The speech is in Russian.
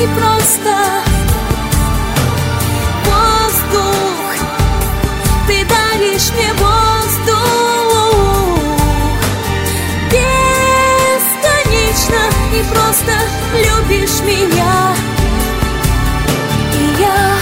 и просто. Воздух, ты даришь мне воздух. Бесконечно и просто любишь меня. И я